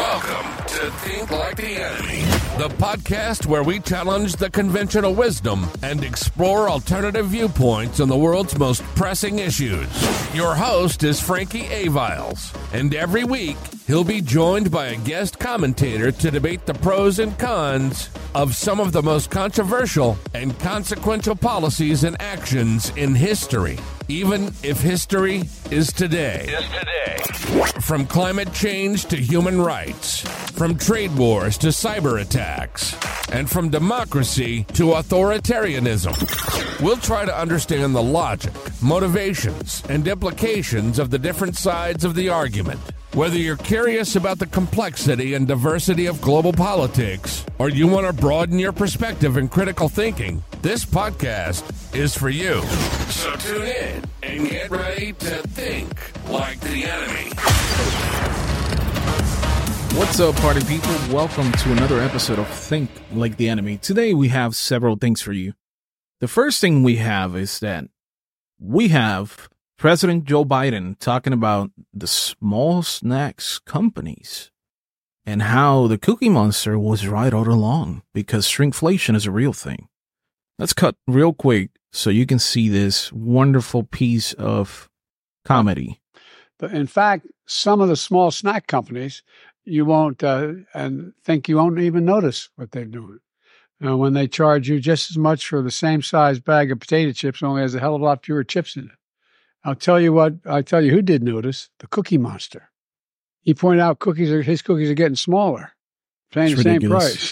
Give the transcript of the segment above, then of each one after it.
Welcome to Think Like the Enemy, the podcast where we challenge the conventional wisdom and explore alternative viewpoints on the world's most pressing issues. Your host is Frankie Aviles, and every week he'll be joined by a guest commentator to debate the pros and cons of some of the most controversial and consequential policies and actions in history, even if history is today. From climate change to human rights, from trade wars to cyber attacks, and from democracy to authoritarianism. We'll try to understand the logic, motivations, and implications of the different sides of the argument. Whether you're curious about the complexity and diversity of global politics, or you want to broaden your perspective and critical thinking, this podcast is for you. So tune in and get ready to think like the enemy. What's up, party people? Welcome to another episode of Think Like the Enemy. Today we have several things for you. The first thing we have is that we have President Joe Biden talking about the small snacks companies and how the Cookie Monster was right all along because shrinkflation is a real thing. Let's cut real quick so you can see this wonderful piece of comedy. But in fact, some of the small snack companies, you won't and think you won't even notice what they're doing. When they charge you just as much for the same size bag of potato chips, only has a hell of a lot fewer chips in it. I'll tell you who did notice, the Cookie Monster. He pointed out his cookies are getting smaller, paying the same price.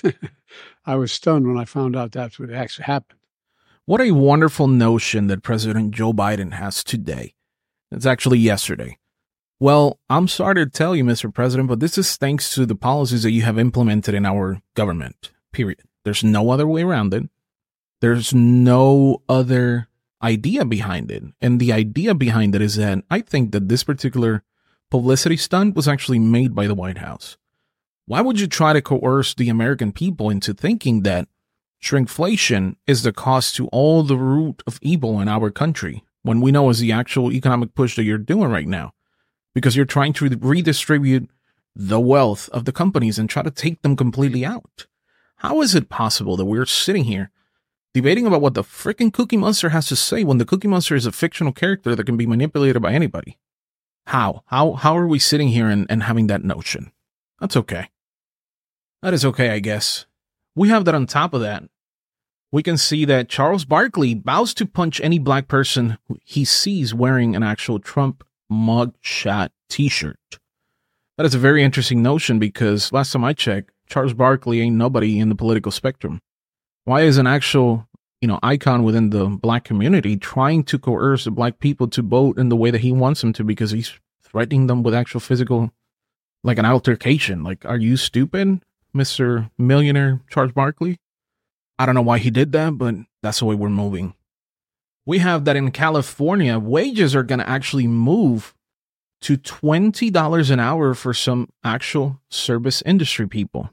I was stunned when I found out that's what actually happened. What a wonderful notion that President Joe Biden has today. It's actually yesterday. Well, I'm sorry to tell you, Mr. President, but this is thanks to the policies that you have implemented in our government, period. There's no other way around it. There's no other idea behind it. And the idea behind it is that I think that this particular publicity stunt was actually made by the White House. Why would you try to coerce the American people into thinking that shrinkflation is the cause to all the root of evil in our country when we know is the actual economic push that you're doing right now? Because you're trying to redistribute the wealth of the companies and try to take them completely out. How is it possible that we're sitting here debating about what the freaking Cookie Monster has to say when the Cookie Monster is a fictional character that can be manipulated by anybody? How are we sitting here and having that notion? That's okay. That is okay, I guess. We have that on top of that. We can see that Charles Barkley vows to punch any black person he sees wearing an actual Trump mugshot t-shirt. That is a very interesting notion because last time I checked, Charles Barkley ain't nobody in the political spectrum. Why is an actual, icon within the black community trying to coerce the black people to vote in the way that he wants them to because he's threatening them with actual physical, like an altercation? Like, are you stupid, Mr. Millionaire Charles Barkley? I don't know why he did that, but that's the way we're moving. We have that in California, wages are going to actually move to $20 an hour for some actual service industry people.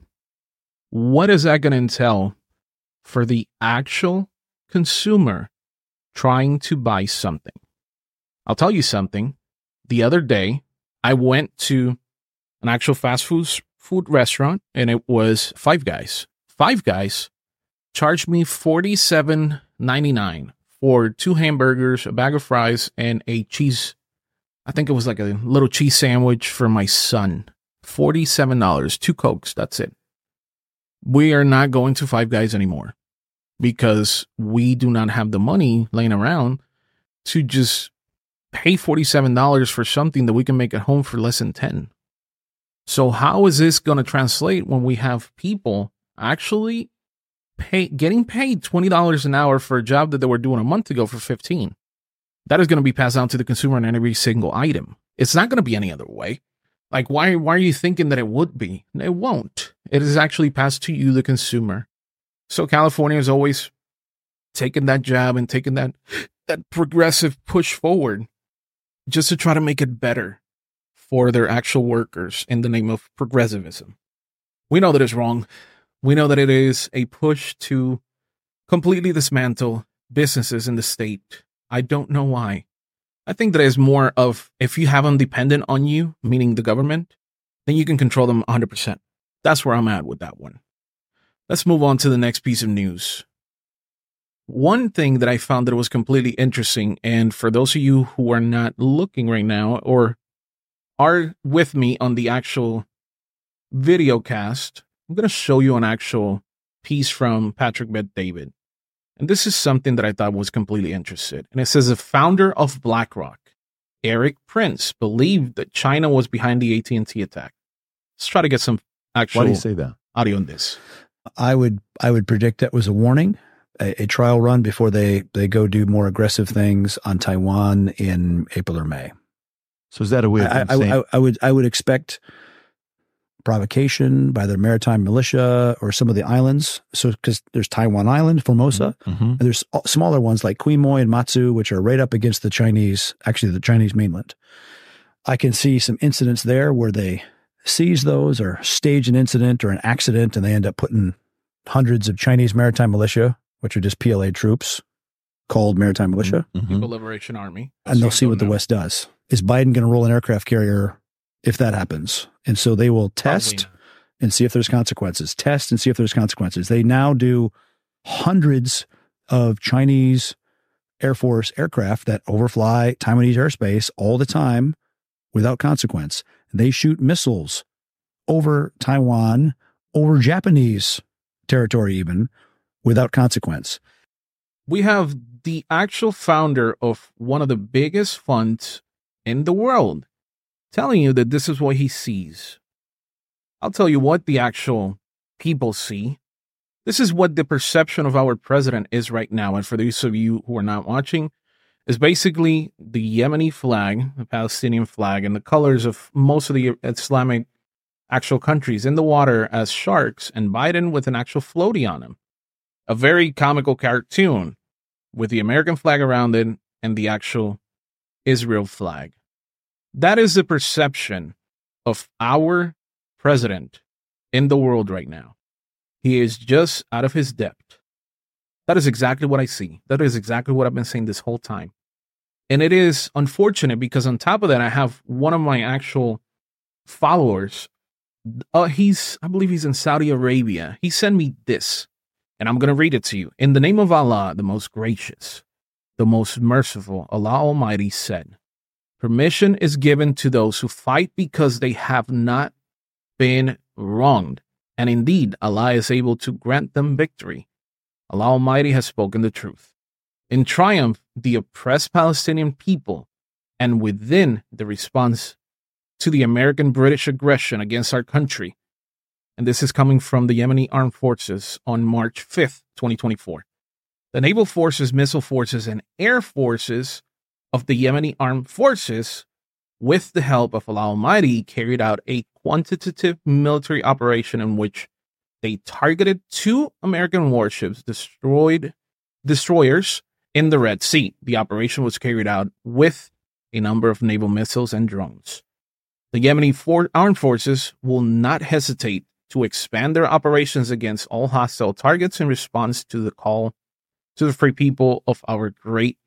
What is that going to entail for the actual consumer trying to buy something? I'll tell you something. The other day, I went to an actual fast food restaurant, and it was Five Guys. Five Guys charged me $47.99 for 2 hamburgers, a bag of fries, and a cheese. I think it was like a little cheese sandwich for my son. $47, 2 Cokes, that's it. We are not going to Five Guys anymore because we do not have the money laying around to just pay $47 for something that we can make at home for less than 10. So how is this going to translate when we have people actually getting paid $20 an hour for a job that they were doing a month ago for $15? That is going to be passed down to the consumer in every single item. It's not going to be any other way. Like, why are you thinking that it would be? It won't. It is actually passed to you, the consumer. So California has always taken that jab and taken that progressive push forward just to try to make it better for their actual workers in the name of progressivism. We know that it's wrong. We know that it is a push to completely dismantle businesses in the state. I don't know why. I think that is more of, if you have them dependent on you, meaning the government, then you can control them 100%. That's where I'm at with that one. Let's move on to the next piece of news. One thing that I found that was completely interesting, and for those of you who are not looking right now or are with me on the actual video cast, I'm going to show you an actual piece from Patrick Bet-David. And this is something that I thought was completely interesting. And it says the founder of BlackRock, Eric Prince, believed that China was behind the AT&T attack. Let's try to get some actual Why do you say that? audio on this. I would predict that was a warning, a trial run before they go do more aggressive things on Taiwan in April or May. So is that a way of them saying? I would expect provocation by the maritime militia or some of the islands. So because there's Taiwan Island, Formosa, and there's smaller ones like Quemoy and Matsu, which are right up against the Chinese mainland. I can see some incidents there where they seize those or stage an incident or an accident, and they end up putting hundreds of Chinese maritime militia, which are just PLA troops called maritime militia. People Liberation Army. And they'll see what the West does. Is Biden going to roll an aircraft carrier if that happens? And so they will test and see if there's consequences. Test and see if there's consequences. They now do hundreds of Chinese Air Force aircraft that overfly Taiwanese airspace all the time without consequence. They shoot missiles over Taiwan, over Japanese territory even, without consequence. We have the actual founder of one of the biggest funds in the world telling you that this is what he sees. I'll tell you what the actual people see. This is what the perception of our president is right now. And for those of you who are not watching, is basically the Yemeni flag, the Palestinian flag, and the colors of most of the Islamic actual countries in the water as sharks, and Biden with an actual floaty on him. A very comical cartoon with the American flag around it and the actual Israel flag. That is the perception of our president in the world right now. He is just out of his depth. That is exactly what I see. That is exactly what I've been saying this whole time. And it is unfortunate because on top of that, I have one of my actual followers. I believe he's in Saudi Arabia. He sent me this, and I'm going to read it to you. In the name of Allah, the most gracious, the most merciful, Allah Almighty said, permission is given to those who fight because they have not been wronged. And indeed, Allah is able to grant them victory. Allah Almighty has spoken the truth. In triumph, the oppressed Palestinian people, and within the response to the American-British aggression against our country. And this is coming from the Yemeni Armed Forces on March 5th, 2024. The naval forces, missile forces, and air forces of the Yemeni Armed Forces, with the help of Allah Almighty, carried out a quantitative military operation in which they targeted 2 American warships, destroyers in the Red Sea. The operation was carried out with a number of naval missiles and drones. The Yemeni armed forces will not hesitate to expand their operations against all hostile targets in response to the call to the free people of our great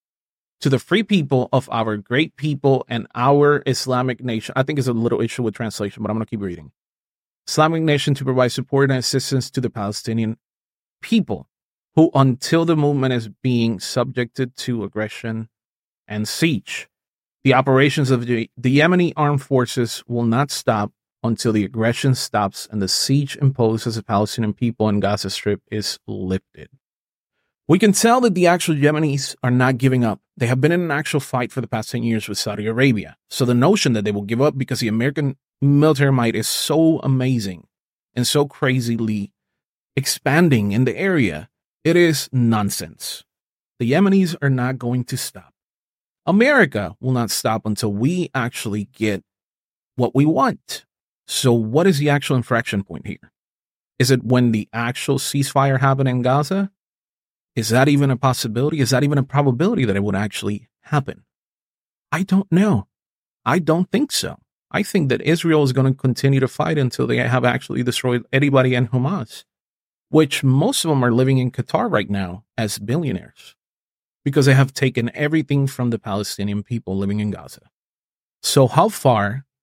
people and our Islamic nation. I think it's a little issue with translation, but I'm going to keep reading. Islamic nation to provide support and assistance to the Palestinian people, who until the movement is being subjected to aggression and siege. The operations of the Yemeni armed forces will not stop until the aggression stops and the siege imposed as the Palestinian people in Gaza Strip is lifted. We can tell that the actual Yemenis are not giving up. They have been in an actual fight for the past 10 years with Saudi Arabia. So the notion that they will give up because the American military might is so amazing and so crazily expanding in the area, it is nonsense. The Yemenis are not going to stop. America will not stop until we actually get what we want. So what is the actual inflection point here? Is it when the actual ceasefire happened in Gaza? Is that even a possibility? Is that even a probability that it would actually happen? I don't know. I don't think so. I think that Israel is going to continue to fight until they have actually destroyed anybody in Hamas, which most of them are living in Qatar right now as billionaires, because they have taken everything from the Palestinian people living in Gaza. So how far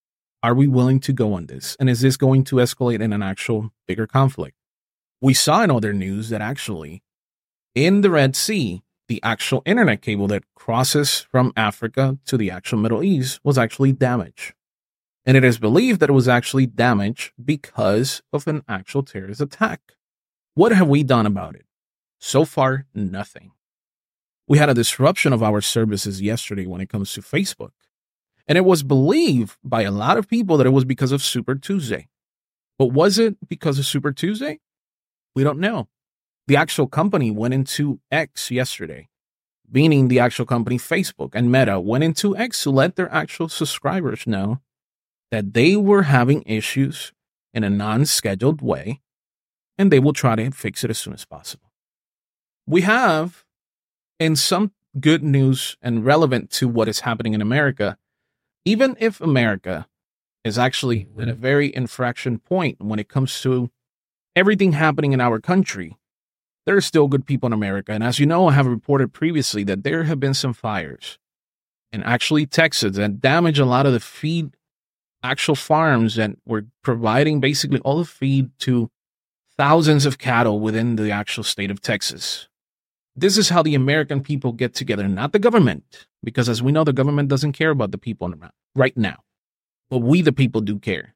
Are we willing to go on this? And is this going to escalate in an actual bigger conflict? We saw in other news that actually in the Red Sea, the actual internet cable that crosses from Africa to the actual Middle East was actually damaged. And it is believed that it was actually damaged because of an actual terrorist attack. What have we done about it? So far, nothing. We had a disruption of our services yesterday when it comes to Facebook. And it was believed by a lot of people that it was because of Super Tuesday. But was it because of Super Tuesday? We don't know. The actual company went into X yesterday, meaning the actual company Facebook and Meta went into X to let their actual subscribers know that they were having issues in a non-scheduled way, and they will try to fix it as soon as possible. We have, in some good news and relevant to what is happening in America, even if America is actually at a very infraction point when it comes to everything happening in our country, there are still good people in America. And as you know, I have reported previously that there have been some fires in actually Texas that damaged a lot of the feed, actual farms that were providing basically all the feed to thousands of cattle within the actual state of Texas. This is how the American people get together, not the government, because as we know, the government doesn't care about the people right now. But we, the people, do care.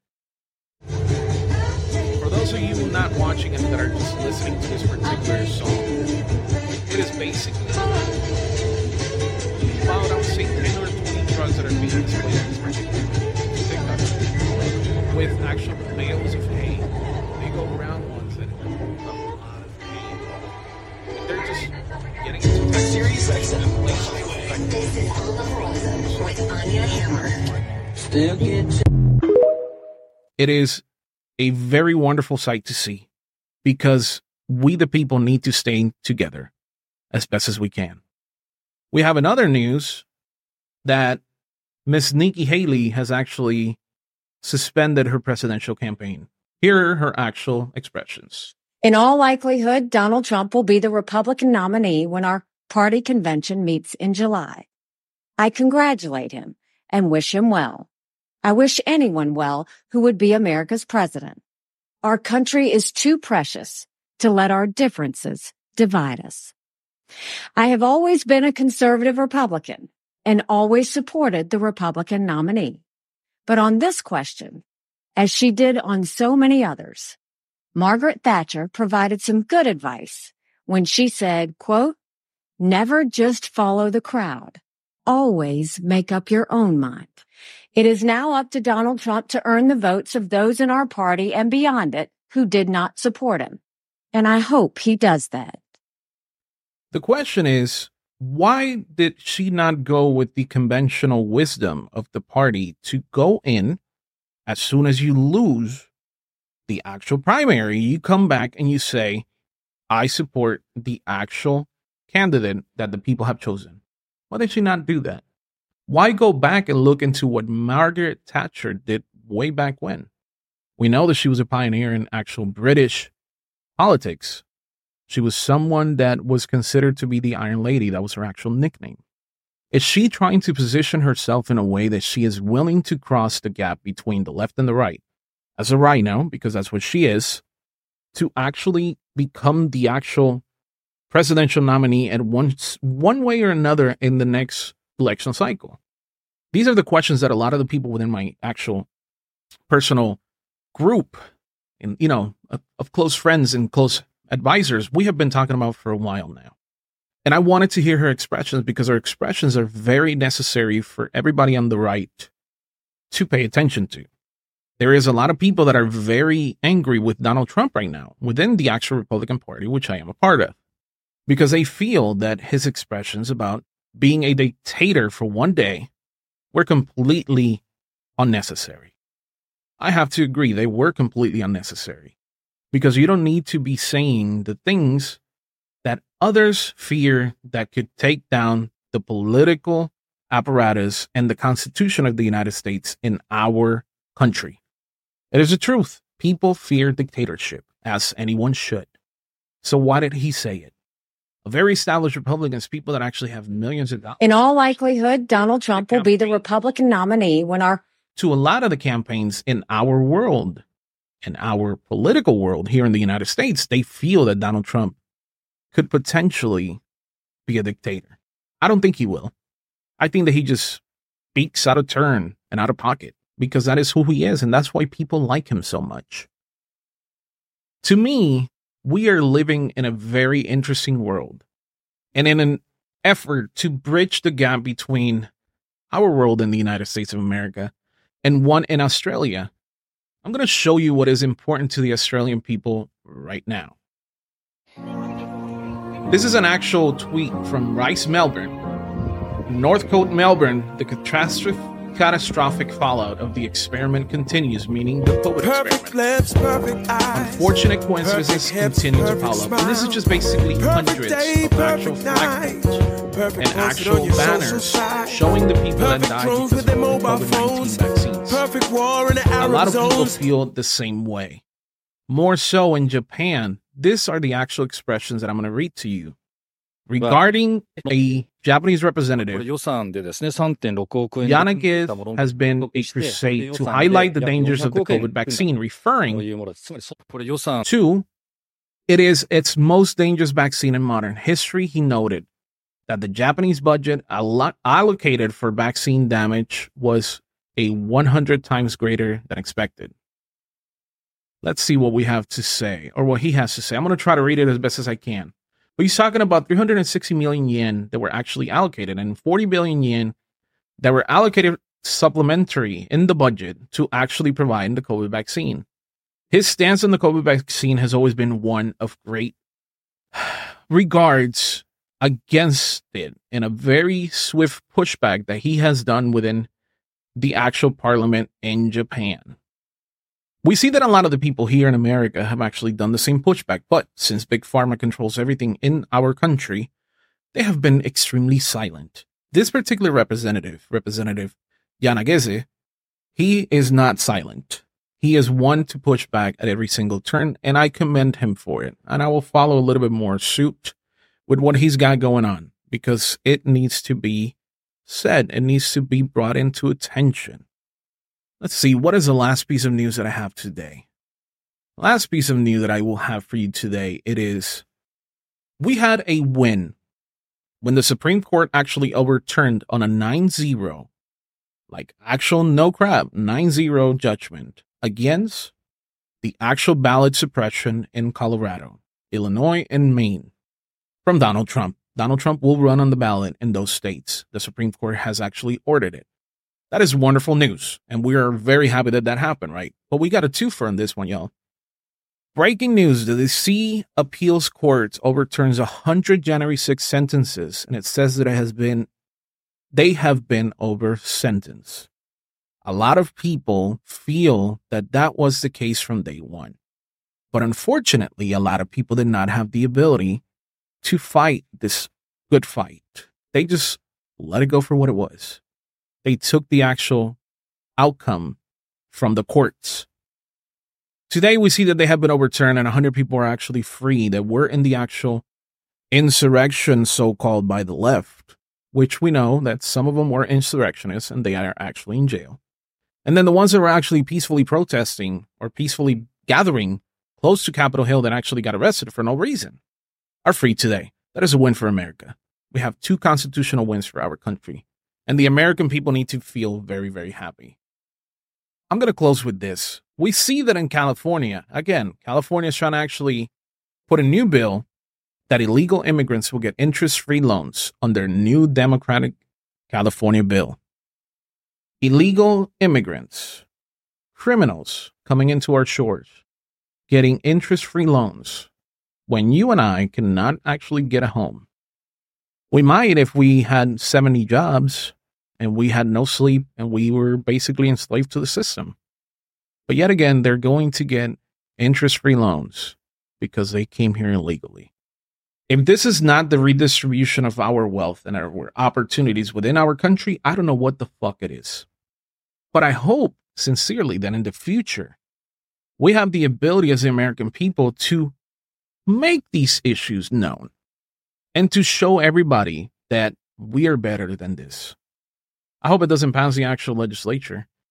For those of you not watching and that are just listening to this particular song, it is basically about, I would say, 10 or 20 drugs that are being displayed in this particular TikTok with actual bales of hay, big old round ones that have a lot of hay. And they're just getting into tech series and places. This is On the Horizon with Anya Hammer. Still get It is a very wonderful sight to see because we, the people, need to stay together as best as we can. We have another news that Miss Nikki Haley has actually suspended her presidential campaign. Here are her actual expressions. In all likelihood, Donald Trump will be the Republican nominee when our party convention meets in July. I congratulate him and wish him well. I wish anyone well who would be America's president. Our country is too precious to let our differences divide us. I have always been a conservative Republican and always supported the Republican nominee. But on this question, as she did on so many others, Margaret Thatcher provided some good advice when she said, quote, "Never just follow the crowd. Always make up your own mind." It is now up to Donald Trump to earn the votes of those in our party and beyond it who did not support him. And I hope he does that. The question is, why did she not go with the conventional wisdom of the party to go in as soon as you lose the actual primary? You come back and you say, I support the actual candidate that the people have chosen. Why did she not do that? Why go back and look into what Margaret Thatcher did way back when? We know that she was a pioneer in actual British politics. She was someone that was considered to be the Iron Lady. That was her actual nickname. Is she trying to position herself in a way that she is willing to cross the gap between the left and the right, as a rhino, because that's what she is, to actually become the actual presidential nominee at one way or another in the next election cycle? These are the questions that a lot of the people within my actual personal group and, of close friends and close advisors, we have been talking about for a while now. And I wanted to hear her expressions because her expressions are very necessary for everybody on the right to pay attention to. There is a lot of people that are very angry with Donald Trump right now within the actual Republican Party, which I am a part of, because they feel that his expressions about being a dictator for one day were completely unnecessary. I have to agree, they were completely unnecessary, because you don't need to be saying the things that others fear that could take down the political apparatus and the Constitution of the United States in our country. It is the truth. People fear dictatorship, as anyone should. So why did he say it? A very established Republicans, people that actually have millions of dollars. In all likelihood, Donald Trump will be the Republican nominee when our to a lot of the campaigns in our world, in our political world here in the United States, they feel that Donald Trump could potentially be a dictator. I don't think he will. I think that he just speaks out of turn and out of pocket because that is who he is, and that's why people like him so much. To me, we are living in a very interesting world, and in an effort to bridge the gap between our world in the United States of America and one in Australia, I'm going to show you what is important to the Australian people right now. This is an actual tweet from Rice, Melbourne. In Northcote, Melbourne, the catastrophic fallout of the experiment continues, meaning the COVID experiment. Unfortunate coincidences continue to pile up. And this is just basically hundreds of actual flagpoles and actual banners showing the people that died because of the COVID-19 vaccines. A lot of people feel the same way. More so in Japan, these are the actual expressions that I'm going to read to you. Regarding a Japanese representative, Yanagi has been a crusade to highlight the dangers of the COVID vaccine, referring to it is its most dangerous vaccine in modern history. He noted that the Japanese budget allocated for vaccine damage was 100 times greater than expected. Let's see what we have to say, or what he has to say. I'm going to try to read it as best as I can. But he's talking about 360 million yen that were actually allocated and 40 billion yen that were allocated supplementary in the budget to actually provide the COVID vaccine. His stance on the COVID vaccine has always been one of great regards against it in a very swift pushback that he has done within the actual parliament in Japan. We see that a lot of the people here in America have actually done the same pushback, but since Big Pharma controls everything in our country, they have been extremely silent. This particular Representative Yanagi, he is not silent. He is one to push back at every single turn, and I commend him for it. And I will follow a little bit more suit with what he's got going on, because it needs to be said. It needs to be brought into attention. Let's see, what is the last piece of news that I have today? Last piece of news that I will have for you today, it is, we had a win when the Supreme Court actually overturned on a 9-0, like actual no crap, 9-0 judgment against the actual ballot suppression in Colorado, Illinois, and Maine from Donald Trump. Donald Trump will run on the ballot in those states. The Supreme Court has actually ordered it. That is wonderful news, and we are very happy that that happened, right? But we got a twofer on this one, y'all. Breaking news, the DC Appeals Court overturns 100 January 6 sentences, and it says that they have been over-sentenced. A lot of people feel that that was the case from day one. But unfortunately, a lot of people did not have the ability to fight this good fight. They just let it go for what it was. They took the actual outcome from the courts. Today, we see that they have been overturned and 100 people are actually free that were in the actual insurrection, so-called, by the left, which we know that some of them were insurrectionists and they are actually in jail. And then the ones that were actually peacefully protesting or peacefully gathering close to Capitol Hill that actually got arrested for no reason are free today. That is a win for America. We have 2 constitutional wins for our country. And the American people need to feel very, very happy. I'm going to close with this. We see that in California, again, California is trying to actually put a new bill that illegal immigrants will get interest-free loans on their new Democratic California bill. Illegal immigrants, criminals coming into our shores, getting interest-free loans when you and I cannot actually get a home. We might if we had 70 jobs and we had no sleep and we were basically enslaved to the system. But yet again, they're going to get interest-free loans because they came here illegally. If this is not the redistribution of our wealth and our opportunities within our country, I don't know what the fuck it is. But I hope sincerely that in the future, we have the ability as the American people to make these issues known and to show everybody that we are better than this. I hope it doesn't pass the actual legislature.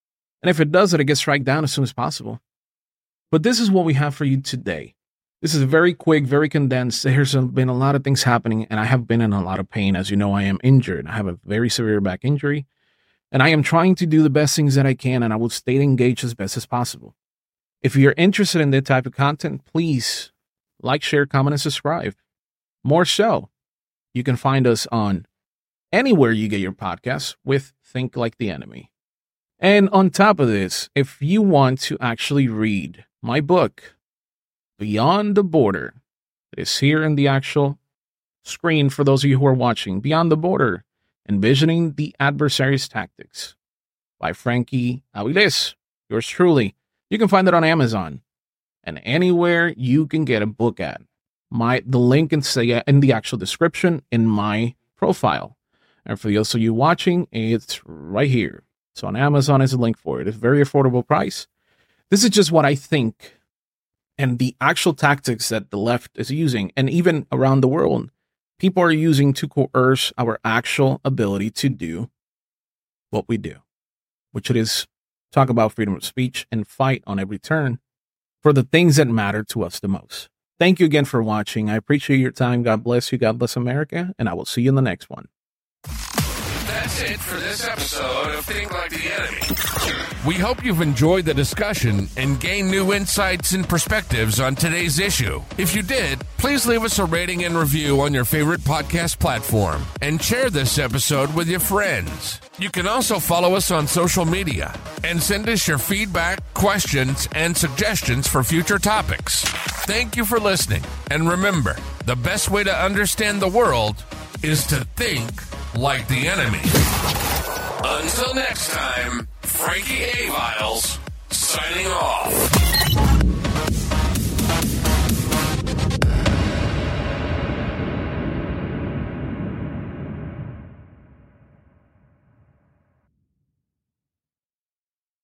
And if it does it gets struck down as soon as possible. But this is what we have for you today. This is very quick, very condensed. There's been a lot of things happening, and I have been in a lot of pain. As you know, I am injured. I have a very severe back injury, and I am trying to do the best things that I can, and I will stay engaged as best as possible. If you're interested in that type of content, please like, share, comment, and subscribe. More so, you can find us on anywhere you get your podcasts with Think Like the Enemy. And on top of this, if you want to actually read my book, Beyond the Border, it is here in the actual screen for those of you who are watching. Beyond the Border, Envisioning the Adversary's Tactics by Frankie Aviles. Yours truly. You can find it on Amazon and anywhere you can get a book at. The link is in the actual description in my profile. And for those of you watching, it's right here. So on Amazon is a link for it. It's a very affordable price. This is just what I think and the actual tactics that the left is using, and even around the world, people are using to coerce our actual ability to do what we do, which it is talk about freedom of speech and fight on every turn for the things that matter to us the most. Thank you again for watching. I appreciate your time. God bless you. God bless America. And I will see you in the next one. That's it for this episode of Think Like the Enemy. We hope you've enjoyed the discussion and gained new insights and perspectives on today's issue. If you did, please leave us a rating and review on your favorite podcast platform and share this episode with your friends. You can also follow us on social media and send us your feedback, questions, and suggestions for future topics. Thank you for listening. And remember, the best way to understand the world is to think like the enemy. Until next time, Frankie Aviles signing off.